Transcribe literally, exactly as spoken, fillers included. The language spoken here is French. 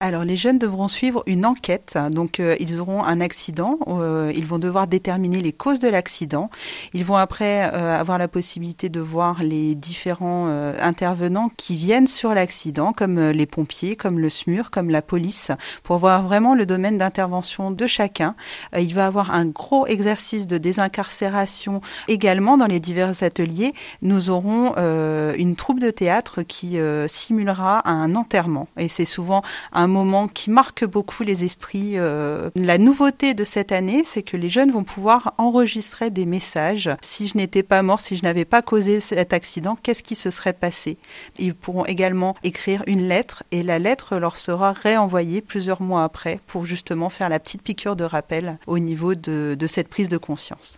Alors, les jeunes devront suivre une enquête. Donc, euh, ils auront un accident. Euh, ils vont devoir déterminer les causes de l'accident. Ils vont après euh, avoir la possibilité de voir les différents euh, intervenants qui viennent sur l'accident, comme euh, les pompiers, comme le S M U R, comme la police, pour voir vraiment le domaine d'intervention de chacun. Euh, il va avoir un gros exercice de désincarcération également dans les divers ateliers. Nous aurons euh, une troupe de théâtre qui euh, simulera un enterrement. Et c'est souvent un moment qui marque beaucoup les esprits. Euh, la nouveauté de cette année, c'est que les jeunes vont pouvoir enregistrer des messages. Si je n'étais pas mort, si je n'avais pas causé cet accident, qu'est-ce qui se serait passé? Ils pourront également écrire une lettre et la lettre leur sera réenvoyée plusieurs mois après pour justement faire la petite piqûre de rappel au niveau de, de cette prise de conscience.